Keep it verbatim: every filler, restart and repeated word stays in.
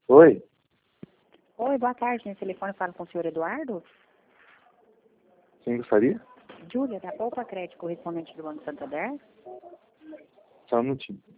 Oi? Oi, boa tarde. Nesse telefone falo com o senhor Eduardo. Quem gostaria? Júlia, da Poupa Crédito, correspondente do Banco Santander. Só um minutinho.